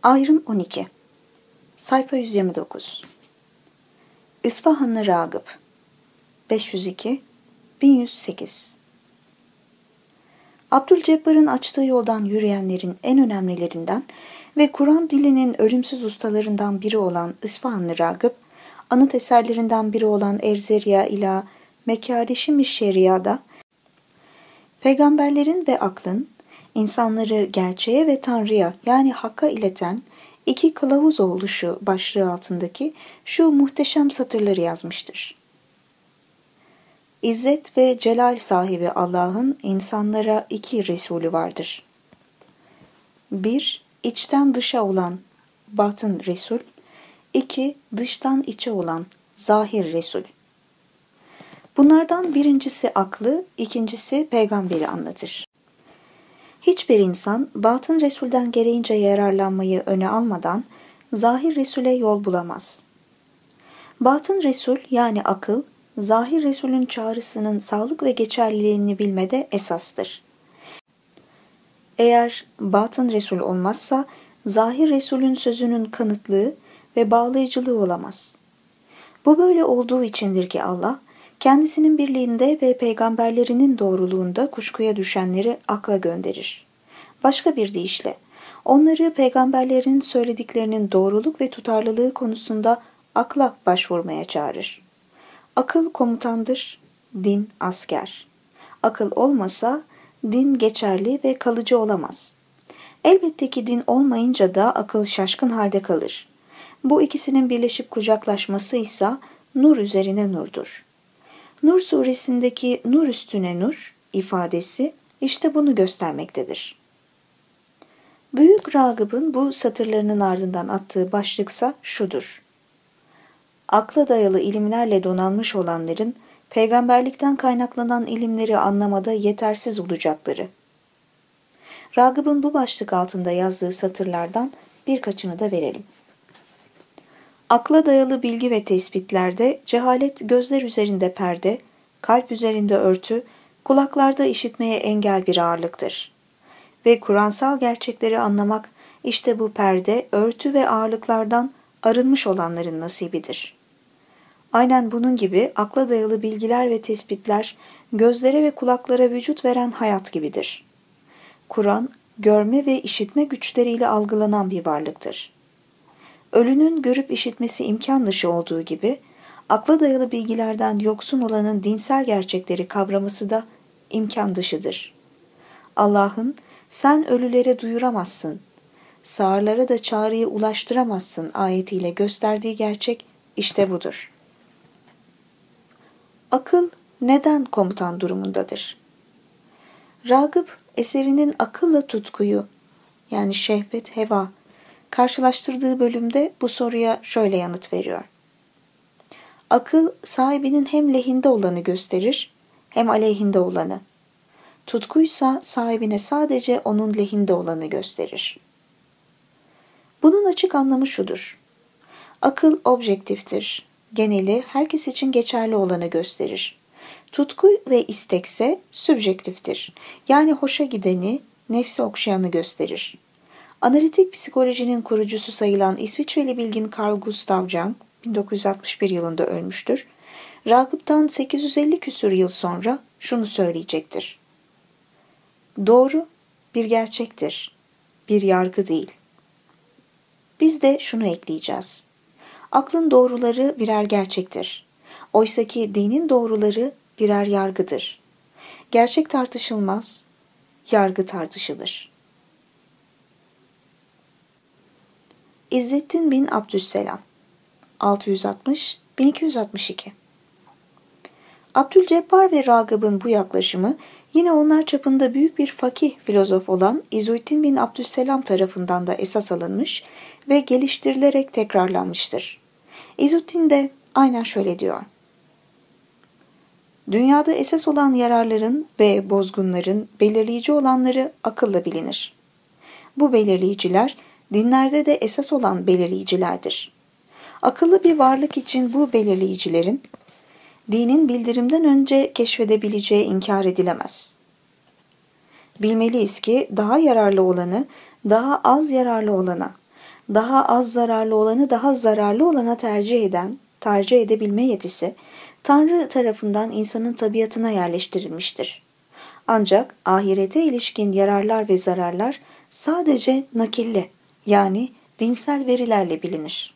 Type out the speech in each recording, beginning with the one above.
Ayrım 12. Sayfa 129. İsfahanlı Ragıp 502 1108. Abdülcebbar'ın açtığı yoldan yürüyenlerin en önemlilerinden ve Kur'an dilinin ölümsüz ustalarından biri olan İsfahanlı Ragıp, anıt eserlerinden biri olan Erzeriya ila Mekarişim-i Şeria'da peygamberlerin ve aklın insanları gerçeğe ve Tanrı'ya yani Hakk'a ileten iki kılavuz oluşu başlığı altındaki şu muhteşem satırları yazmıştır. İzzet ve celal sahibi Allah'ın insanlara iki Resulü vardır. 1. İçten dışa olan batın Resul. 2. Dıştan içe olan zahir Resul. Bunlardan birincisi aklı, ikincisi peygamberi anlatır. Hiçbir insan batın Resul'den gereğince yararlanmayı öne almadan zahir Resul'e yol bulamaz. Batın Resul yani akıl, zahir Resul'ün çağrısının sağlık ve geçerliliğini bilmede esastır. Eğer batın Resul olmazsa zahir Resul'ün sözünün kanıtlığı ve bağlayıcılığı olamaz. Bu böyle olduğu içindir ki Allah, kendisinin birliğinde ve peygamberlerinin doğruluğunda kuşkuya düşenleri akla gönderir. Başka bir deyişle, onları peygamberlerin söylediklerinin doğruluk ve tutarlılığı konusunda akla başvurmaya çağırır. Akıl komutandır, din asker. Akıl olmasa din geçerli ve kalıcı olamaz. Elbette ki din olmayınca da akıl şaşkın halde kalır. Bu ikisinin birleşip kucaklaşması ise nur üzerine nurdur. Nur suresindeki nur üstüne nur ifadesi işte bunu göstermektedir. Büyük Ragıp'ın bu satırlarının ardından attığı başlıksa şudur. Akla dayalı ilimlerle donanmış olanların peygamberlikten kaynaklanan ilimleri anlamada yetersiz olacakları. Ragıp'ın bu başlık altında yazdığı satırlardan birkaçını da verelim. Akla dayalı bilgi ve tespitlerde cehalet gözler üzerinde perde, kalp üzerinde örtü, kulaklarda işitmeye engel bir ağırlıktır. Ve Kur'ansal gerçekleri anlamak işte bu perde, örtü ve ağırlıklardan arınmış olanların nasibidir. Aynen bunun gibi akla dayalı bilgiler ve tespitler gözlere ve kulaklara vücut veren hayat gibidir. Kur'an, görme ve işitme güçleriyle algılanan bir varlıktır. Ölünün görüp işitmesi imkan dışı olduğu gibi, akla dayalı bilgilerden yoksun olanın dinsel gerçekleri kavraması da imkan dışıdır. Allah'ın, sen ölülere duyuramazsın, sağırlara da çağrıyı ulaştıramazsın ayetiyle gösterdiği gerçek işte budur. Akıl neden komutan durumundadır? Ragıp, eserinin akılla tutkuyu, yani şehvet, heva, karşılaştırdığı bölümde bu soruya şöyle yanıt veriyor. Akıl sahibinin hem lehinde olanı gösterir hem aleyhinde olanı. Tutkuysa sahibine sadece onun lehinde olanı gösterir. Bunun açık anlamı şudur. Akıl objektiftir. Geneli herkes için geçerli olanı gösterir. Tutku ve istekse sübjektiftir. Yani hoşa gideni, nefsi okşayanı gösterir. Analitik psikolojinin kurucusu sayılan İsviçreli bilgin Carl Gustav Jung 1961 yılında ölmüştür. Ragıp'tan 850 küsur yıl sonra şunu söyleyecektir. Doğru bir gerçektir, bir yargı değil. Biz de şunu ekleyeceğiz. Aklın doğruları birer gerçektir. Oysaki dinin doğruları birer yargıdır. Gerçek tartışılmaz, yargı tartışılır. İzzettin bin Abdüsselam 660-1262. Abdülcebbar ve Ragıp'ın bu yaklaşımı yine onlar çapında büyük bir fakih filozof olan İzzettin bin Abdüsselam tarafından da esas alınmış ve geliştirilerek tekrarlanmıştır. İzzettin de aynen şöyle diyor. Dünyada esas olan yararların ve bozgunların belirleyici olanları akılla bilinir. Bu belirleyiciler dinlerde de esas olan belirleyicilerdir. Akıllı bir varlık için bu belirleyicilerin dinin bildirimden önce keşfedebileceği inkar edilemez. Bilmeliyiz ki daha yararlı olanı daha az yararlı olana, daha az zararlı olanı daha zararlı olana tercih edebilme yetisi, Tanrı tarafından insanın tabiatına yerleştirilmiştir. Ancak ahirete ilişkin yararlar ve zararlar sadece nakille, yani dinsel verilerle bilinir.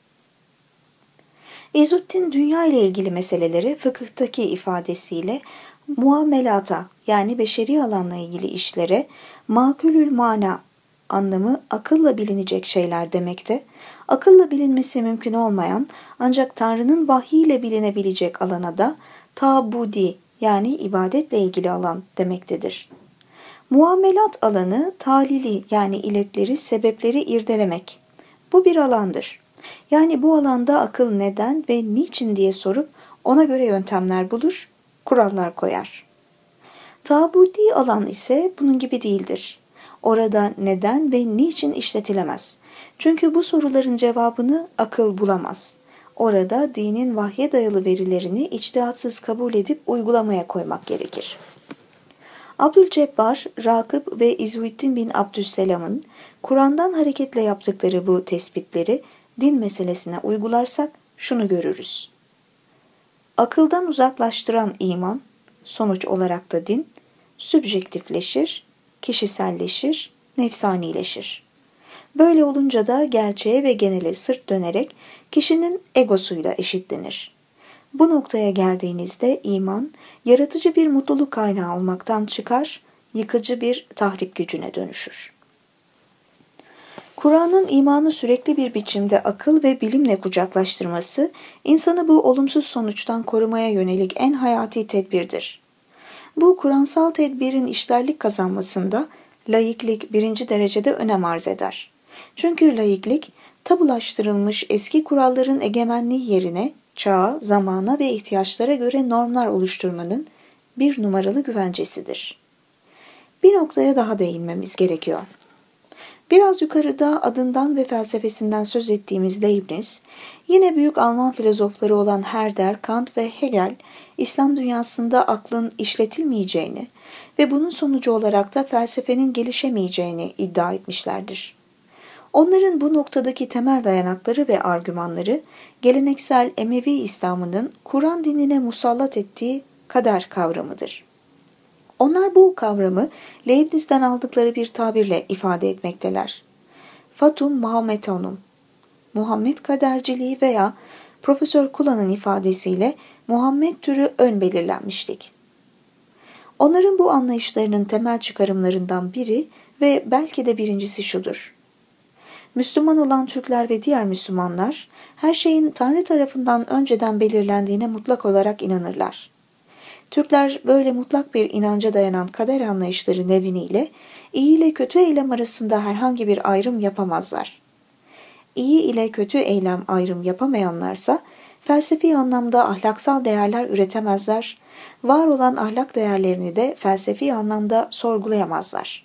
İzzuddin dünya ile ilgili meseleleri fıkıhtaki ifadesiyle muamelata, yani beşeri alanla ilgili işlere makulül mana anlamı akılla bilinecek şeyler demekte, akılla bilinmesi mümkün olmayan ancak Tanrı'nın vahyiyle bilinebilecek alana da tabudi, yani ibadetle ilgili alan demektedir. Muamelat alanı talili, yani illetleri, sebepleri irdelemek. Bu bir alandır. Yani bu alanda akıl neden ve niçin diye sorup ona göre yöntemler bulur, kurallar koyar. Tabudi alan ise bunun gibi değildir. Orada neden ve niçin işletilemez. Çünkü bu soruların cevabını akıl bulamaz. Orada dinin vahye dayalı verilerini içtihatsız kabul edip uygulamaya koymak gerekir. Abdülcebbar, Rakıb ve İzzuddin bin Abdüsselam'ın Kur'an'dan hareketle yaptıkları bu tespitleri din meselesine uygularsak şunu görürüz. Akıldan uzaklaştıran iman, sonuç olarak da din, sübjektifleşir, kişiselleşir, nefsanileşir. Böyle olunca da gerçeğe ve genele sırt dönerek kişinin egosuyla eşitlenir. Bu noktaya geldiğinizde iman, yaratıcı bir mutluluk kaynağı olmaktan çıkar, yıkıcı bir tahrip gücüne dönüşür. Kur'an'ın imanı sürekli bir biçimde akıl ve bilimle kucaklaştırması, insanı bu olumsuz sonuçtan korumaya yönelik en hayati tedbirdir. Bu Kur'ansal tedbirin işlerlik kazanmasında laiklik birinci derecede önem arz eder. Çünkü laiklik, tabulaştırılmış eski kuralların egemenliği yerine çağa, zamana ve ihtiyaçlara göre normlar oluşturmanın bir numaralı güvencesidir. Bir noktaya daha değinmemiz gerekiyor. Biraz yukarıda adından ve felsefesinden söz ettiğimiz Leibniz, yine büyük Alman filozofları olan Herder, Kant ve Hegel, İslam dünyasında aklın işletilmeyeceğini ve bunun sonucu olarak da felsefenin gelişemeyeceğini iddia etmişlerdir. Onların bu noktadaki temel dayanakları ve argümanları, geleneksel Emevi İslam'ının Kur'an dinine musallat ettiği kader kavramıdır. Onlar bu kavramı Leibniz'den aldıkları bir tabirle ifade etmekteler. Fatum Muhammetonum, Muhammed kaderciliği veya Profesör Kula'nın ifadesiyle Muhammed türü ön belirlenmişlik. Onların bu anlayışlarının temel çıkarımlarından biri ve belki de birincisi şudur. Müslüman olan Türkler ve diğer Müslümanlar her şeyin Tanrı tarafından önceden belirlendiğine mutlak olarak inanırlar. Türkler böyle mutlak bir inanca dayanan kader anlayışları nedeniyle iyi ile kötü eylem arasında herhangi bir ayrım yapamazlar. İyi ile kötü eylem ayrım yapamayanlarsa felsefi anlamda ahlaksal değerler üretemezler, var olan ahlak değerlerini de felsefi anlamda sorgulayamazlar.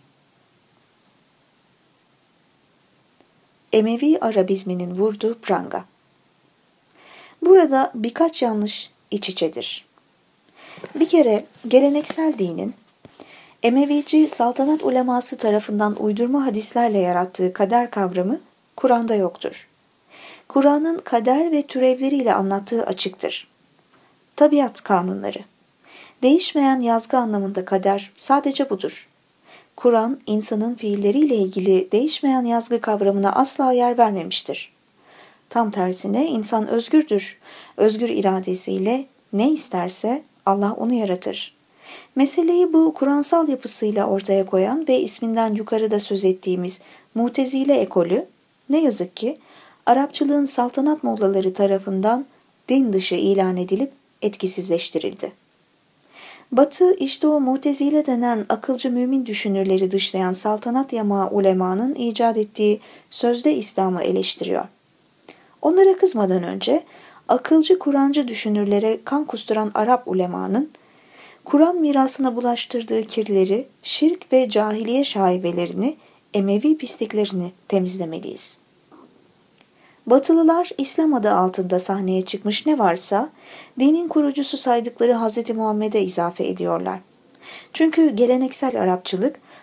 Emevi Arabizminin vurduğu pranga. Burada birkaç yanlış iç içedir. Bir kere geleneksel dinin Emevici saltanat uleması tarafından uydurma hadislerle yarattığı kader kavramı Kur'an'da yoktur. Kur'an'ın kader ve türevleriyle anlattığı açıktır. Tabiat kanunları. Değişmeyen yazgı anlamında kader sadece budur. Kur'an, insanın fiilleriyle ilgili değişmeyen yazgı kavramına asla yer vermemiştir. Tam tersine insan özgürdür. Özgür iradesiyle ne isterse Allah onu yaratır. Meseleyi bu Kur'ansal yapısıyla ortaya koyan ve isminden yukarıda söz ettiğimiz Mutezile ekolü, ne yazık ki Arapçılığın saltanat mollaları tarafından din dışı ilan edilip etkisizleştirildi. Batı işte o Mutezile denen akılcı mümin düşünürleri dışlayan saltanat yamağı ulemanın icat ettiği sözde İslam'ı eleştiriyor. Onlara kızmadan önce akılcı Kur'ancı düşünürlere kan kusturan Arap ulemanın Kur'an mirasına bulaştırdığı kirleri, şirk ve cahiliye şaibelerini, Emevi pisliklerini temizlemeliyiz. Batılılar İslam adı altında sahneye çıkmış ne varsa dinin kurucusu saydıkları Hz. Muhammed'e izafe ediyorlar. Çünkü geleneksel Arapçılık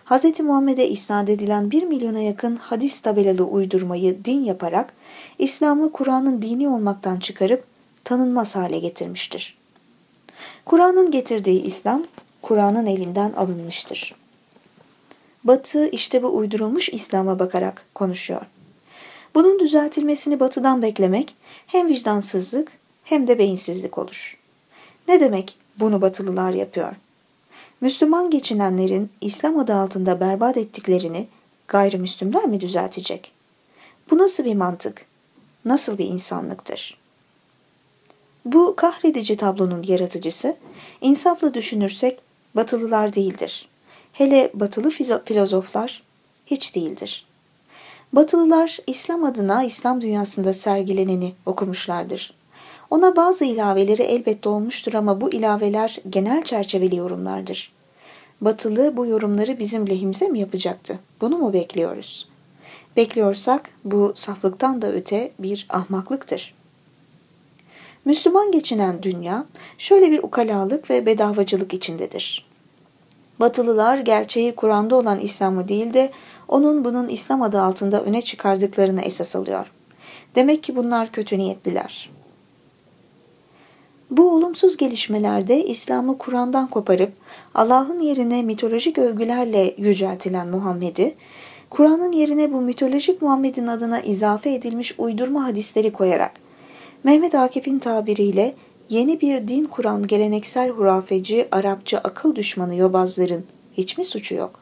Hz. Muhammed'e isnat edilen 1 milyona yakın hadis tabelalı uydurmayı din yaparak İslam'ı Kur'an'ın dini olmaktan çıkarıp tanınmaz hale getirmiştir. Kur'an'ın getirdiği İslam, Kur'an'ın elinden alınmıştır. Batı işte bu uydurulmuş İslam'a bakarak konuşuyor. Bunun düzeltilmesini Batı'dan beklemek hem vicdansızlık hem de beyinsizlik olur. Ne demek bunu Batılılar yapıyor? Müslüman geçinenlerin İslam adı altında berbat ettiklerini gayrimüslimler mi düzeltecek? Bu nasıl bir mantık? Nasıl bir insanlıktır? Bu kahredici tablonun yaratıcısı, insafla düşünürsek Batılılar değildir. Hele Batılı filozoflar hiç değildir. Batılılar İslam adına İslam dünyasında sergileneni okumuşlardır. Ona bazı ilaveleri elbette olmuştur ama bu ilaveler genel çerçeveli yorumlardır. Batılı bu yorumları bizim lehimize mi yapacaktı? Bunu mu bekliyoruz? Bekliyorsak bu saflıktan da öte bir ahmaklıktır. Müslüman geçinen dünya şöyle bir ukalalık ve bedavacılık içindedir. Batılılar gerçeği Kur'an'da olan İslam'ı değil de onun bunun İslam adı altında öne çıkardıklarını esas alıyor. Demek ki bunlar kötü niyetliler. Bu olumsuz gelişmelerde İslam'ı Kur'an'dan koparıp Allah'ın yerine mitolojik övgülerle yüceltilen Muhammed'i, Kur'an'ın yerine bu mitolojik Muhammed'in adına izafe edilmiş uydurma hadisleri koyarak Mehmet Akif'in tabiriyle yeni bir din kuran geleneksel hurafeci, Arapça akıl düşmanı yobazların hiç mi suçu yok?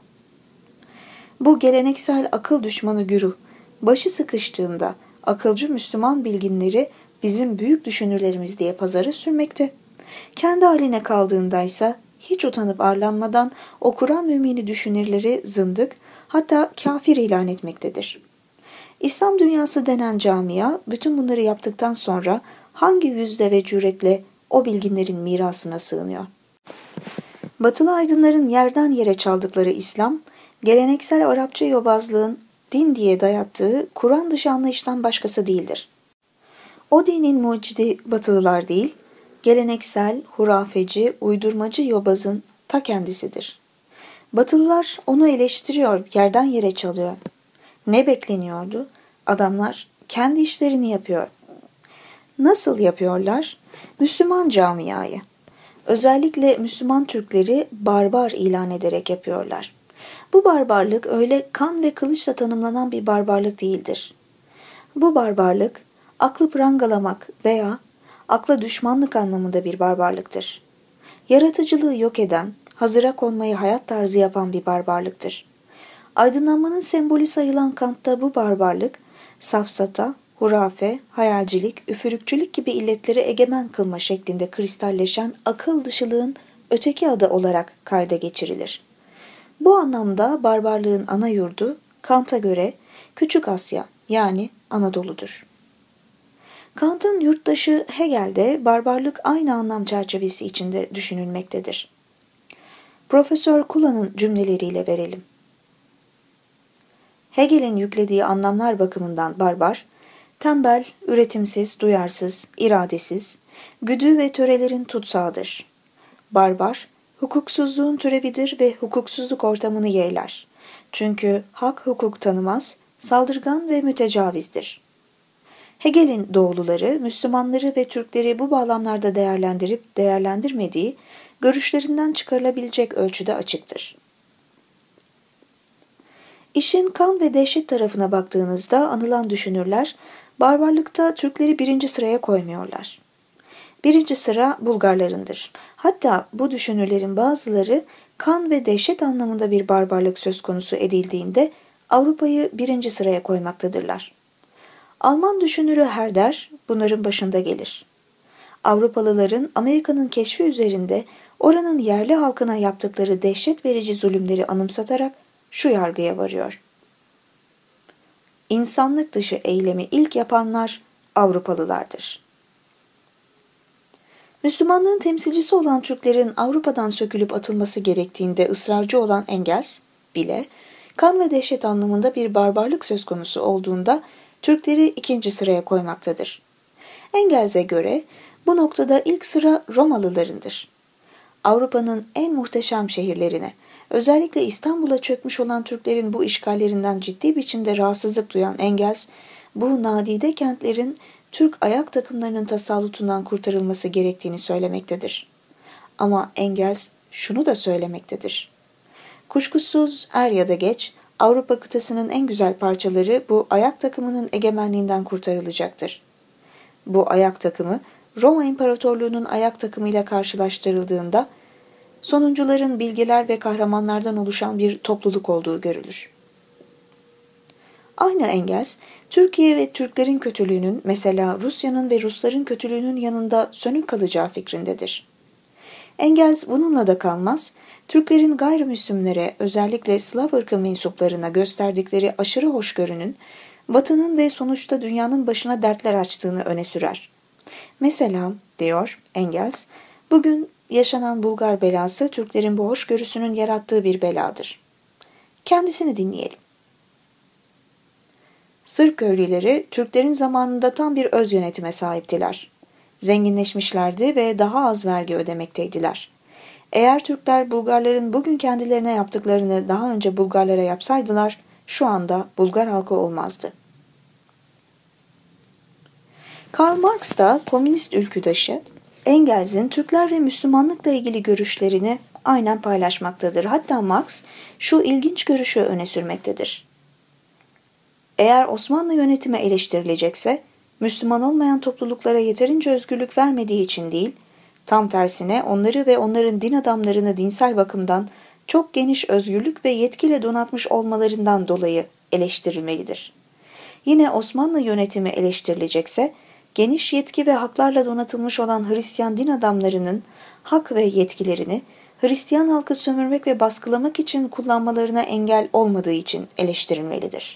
Bu geleneksel akıl düşmanı güruh başı sıkıştığında akılcı Müslüman bilginleri bizim büyük düşünürlerimiz diye pazara sürmekte. Kendi haline kaldığındaysa hiç utanıp arlanmadan o Kur'an mümini düşünürleri zındık hatta kafir ilan etmektedir. İslam dünyası denen camia bütün bunları yaptıktan sonra hangi yüzle ve cüretle o bilginlerin mirasına sığınıyor? Batılı aydınların yerden yere çaldıkları İslam, geleneksel Arapça yobazlığın din diye dayattığı Kur'an dışı anlayıştan başkası değildir. O dinin mucidi Batılılar değil, geleneksel, hurafeci, uydurmacı yobazın ta kendisidir. Batılılar onu eleştiriyor, yerden yere çalıyor. Ne bekleniyordu? Adamlar kendi işlerini yapıyor. Nasıl yapıyorlar? Müslüman camiayı. Özellikle Müslüman Türkleri barbar ilan ederek yapıyorlar. Bu barbarlık öyle kan ve kılıçla tanımlanan bir barbarlık değildir. Bu barbarlık, aklı prangalamak veya akla düşmanlık anlamında bir barbarlıktır. Yaratıcılığı yok eden, hazıra konmayı hayat tarzı yapan bir barbarlıktır. Aydınlanmanın sembolü sayılan Kant'ta bu barbarlık, safsata, hurafe, hayalcilik, üfürükçülük gibi illetleri egemen kılma şeklinde kristalleşen akıl dışılığın öteki adı olarak kayda geçirilir. Bu anlamda barbarlığın ana yurdu Kant'a göre Küçük Asya yani Anadolu'dur. Kant'ın yurttaşı Hegel'de barbarlık aynı anlam çerçevesi içinde düşünülmektedir. Profesör Kula'nın cümleleriyle verelim. Hegel'in yüklediği anlamlar bakımından barbar, tembel, üretimsiz, duyarsız, iradesiz, güdü ve törelerin tutsağıdır. Barbar, hukuksuzluğun türevidir ve hukuksuzluk ortamını yeğler. Çünkü hak hukuk tanımaz, saldırgan ve mütecavizdir. Hegel'in doğuluları, Müslümanları ve Türkleri bu bağlamlarda değerlendirip değerlendirmediği görüşlerinden çıkarılabilecek ölçüde açıktır. İşin kan ve dehşet tarafına baktığınızda anılan düşünürler, barbarlıkta Türkleri 1. sıraya koymuyorlar. 1. sıra Bulgarlarındır. Hatta bu düşünürlerin bazıları kan ve dehşet anlamında bir barbarlık söz konusu edildiğinde Avrupa'yı 1. sıraya koymaktadırlar. Alman düşünürü Herder bunların başında gelir. Avrupalıların Amerika'nın keşfi üzerinde oranın yerli halkına yaptıkları dehşet verici zulümleri anımsatarak şu yargıya varıyor. İnsanlık dışı eylemi ilk yapanlar Avrupalılardır. Müslümanlığın temsilcisi olan Türklerin Avrupa'dan sökülüp atılması gerektiğinde ısrarcı olan Engels bile kan ve dehşet anlamında bir barbarlık söz konusu olduğunda Türkleri 2. sıraya koymaktadır. Engels'e göre bu noktada ilk sıra Romalılarındır. Avrupa'nın en muhteşem şehirlerine, Özellikle İstanbul'a çökmüş olan Türklerin bu işgallerinden ciddi biçimde rahatsızlık duyan Engels, bu nadide kentlerin Türk ayak takımlarının tasallutundan kurtarılması gerektiğini söylemektedir. Ama Engels şunu da söylemektedir. Kuşkusuz er ya da geç Avrupa kıtasının en güzel parçaları bu ayak takımının egemenliğinden kurtarılacaktır. Bu ayak takımı Roma İmparatorluğu'nun ayak takımıyla karşılaştırıldığında sonuncuların bilgeler ve kahramanlardan oluşan bir topluluk olduğu görülür. Aynı Engels, Türkiye ve Türklerin kötülüğünün mesela Rusya'nın ve Rusların kötülüğünün yanında sönük kalacağı fikrindedir. Engels bununla da kalmaz, Türklerin gayrimüslimlere özellikle Slav ırkı mensuplarına gösterdikleri aşırı hoşgörünün Batı'nın ve sonuçta dünyanın başına dertler açtığını öne sürer. Mesela, diyor Engels, bugün yaşanan Bulgar belası Türklerin bu hoşgörüsünün yarattığı bir beladır. Kendisini dinleyelim. Sırp köylüleri Türklerin zamanında tam bir öz yönetime sahiptiler. Zenginleşmişlerdi ve daha az vergi ödemekteydiler. Eğer Türkler Bulgarların bugün kendilerine yaptıklarını daha önce Bulgarlara yapsaydılar, şu anda Bulgar halkı olmazdı. Karl Marx da komünist ülküdaşı, Engels'in Türkler ve Müslümanlıkla ilgili görüşlerini aynen paylaşmaktadır. Hatta Marx şu ilginç görüşü öne sürmektedir. Eğer Osmanlı yönetimi eleştirilecekse, Müslüman olmayan topluluklara yeterince özgürlük vermediği için değil, tam tersine onları ve onların din adamlarını dinsel bakımdan çok geniş özgürlük ve yetkiyle donatmış olmalarından dolayı eleştirilmelidir. Yine Osmanlı yönetimi eleştirilecekse, geniş yetki ve haklarla donatılmış olan Hristiyan din adamlarının hak ve yetkilerini Hristiyan halkı sömürmek ve baskılamak için kullanmalarına engel olmadığı için eleştirilmelidir.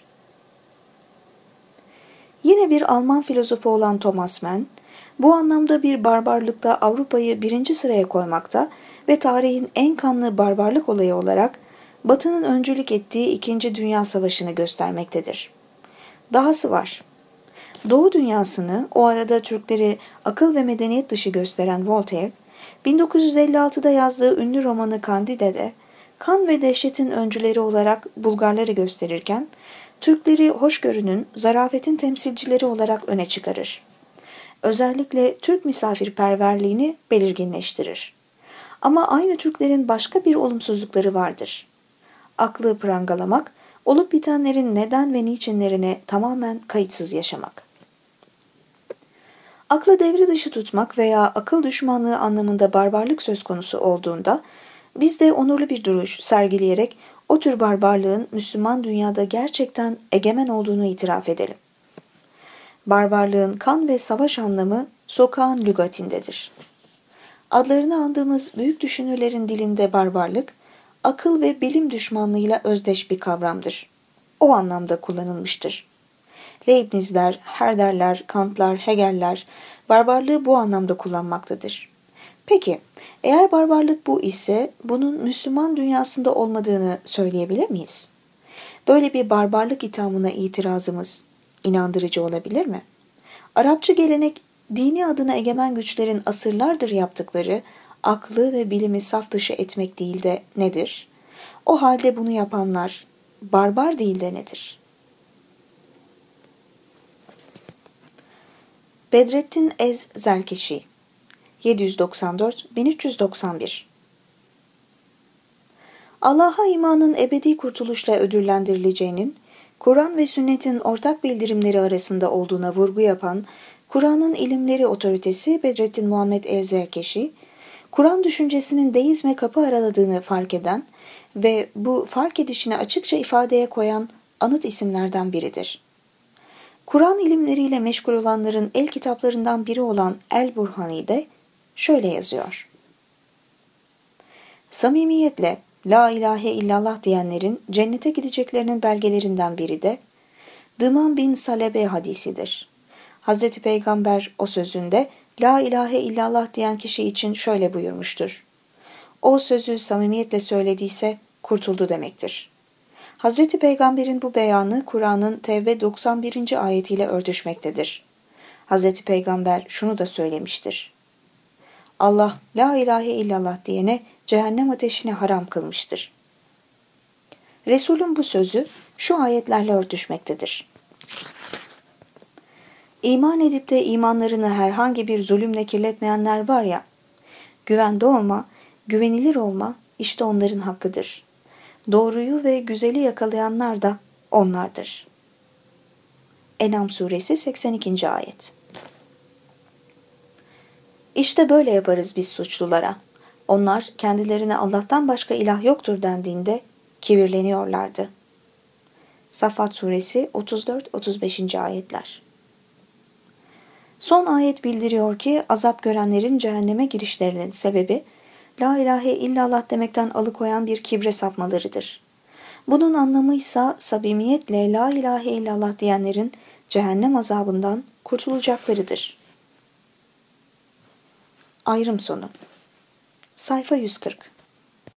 Yine bir Alman filozofu olan Thomas Mann, bu anlamda bir barbarlıkta Avrupa'yı birinci sıraya koymakta ve tarihin en kanlı barbarlık olayı olarak Batı'nın öncülük ettiği 2. Dünya Savaşı'nı göstermektedir. Dahası var. Doğu dünyasını o arada Türkleri akıl ve medeniyet dışı gösteren Voltaire, 1956'da yazdığı ünlü romanı Candide'de kan ve dehşetin öncüleri olarak Bulgarları gösterirken, Türkleri hoşgörünün, zarafetin temsilcileri olarak öne çıkarır. Özellikle Türk misafirperverliğini belirginleştirir. Ama aynı Türklerin başka bir olumsuzlukları vardır. Aklı prangalamak, olup bitenlerin neden ve niçinlerine tamamen kayıtsız yaşamak. Aklı devre dışı tutmak veya akıl düşmanlığı anlamında barbarlık söz konusu olduğunda, biz de onurlu bir duruş sergileyerek o tür barbarlığın Müslüman dünyada gerçekten egemen olduğunu itiraf edelim. Barbarlığın kan ve savaş anlamı sokağın lügatindedir. Adlarını andığımız büyük düşünürlerin dilinde barbarlık, akıl ve bilim düşmanlığıyla özdeş bir kavramdır. O anlamda kullanılmıştır. Leibnizler, Herderler, Kantlar, Hegeller barbarlığı bu anlamda kullanmaktadır. Peki, eğer barbarlık bu ise bunun Müslüman dünyasında olmadığını söyleyebilir miyiz? Böyle bir barbarlık ithamına itirazımız inandırıcı olabilir mi? Arapçı gelenek dini adına egemen güçlerin asırlardır yaptıkları aklı ve bilimi saf dışı etmek değil de nedir? O halde bunu yapanlar barbar değil de nedir? Bedrettin Ez Zerkeşi 794-1391 Allah'a imanın ebedi kurtuluşla ödüllendirileceğinin, Kur'an ve sünnetin ortak bildirimleri arasında olduğuna vurgu yapan Kur'an'ın ilimleri otoritesi Bedrettin Muhammed El-Zerkeşi, Kur'an düşüncesinin deizme kapı araladığını fark eden ve bu fark edişini açıkça ifadeye koyan anıt isimlerden biridir. Kur'an ilimleriyle meşgul olanların el kitaplarından biri olan El-Burhani'de şöyle yazıyor. Samimiyetle La ilahe illallah diyenlerin cennete gideceklerinin belgelerinden biri de Dıman bin Salebe hadisidir. Hazreti Peygamber o sözünde La ilahe illallah diyen kişi için şöyle buyurmuştur. O sözü samimiyetle söylediyse kurtuldu demektir. Hazreti Peygamber'in bu beyanı Kur'an'ın Tevbe 91. ayetiyle örtüşmektedir. Hazreti Peygamber şunu da söylemiştir. Allah La ilahe illallah diyene cehennem ateşini haram kılmıştır. Resulün bu sözü şu ayetlerle örtüşmektedir. İman edip de imanlarını herhangi bir zulümle kirletmeyenler var ya, güvende olma, güvenilir olma işte onların hakkıdır. Doğruyu ve güzeli yakalayanlar da onlardır. En'am suresi 82. ayet. İşte böyle yaparız biz suçlulara. Onlar kendilerine Allah'tan başka ilah yoktur dendiğinde kibirleniyorlardı. Saffat suresi 34-35. ayetler. Son ayet bildiriyor ki azap görenlerin cehenneme girişlerinin sebebi La ilahe illallah demekten alıkoyan bir kibre sapmalarıdır. Bunun anlamı ise samimiyetle La ilahe illallah diyenlerin cehennem azabından kurtulacaklarıdır. Ayrım sonu. Sayfa 140.